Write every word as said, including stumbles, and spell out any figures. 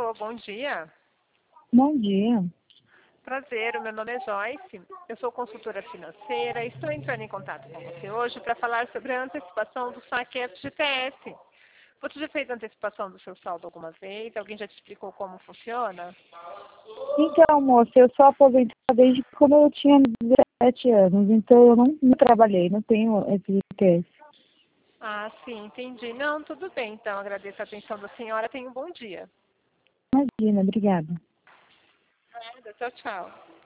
Alô, bom dia. Bom dia. Prazer, o meu nome é Joyce. Eu sou consultora financeira e estou entrando em contato com você hoje para falar sobre a antecipação do saque F G T S. Você já fez a antecipação do seu saldo alguma vez? Alguém já te explicou como funciona? Então, moça, eu sou aposentada desde quando eu tinha dezessete anos, então eu não, não trabalhei, não tenho F G T S. Ah, sim, entendi. Não, tudo bem, então. Agradeço a atenção da senhora. Tenha um bom dia. Imagina, obrigada. Nada, tchau, tchau.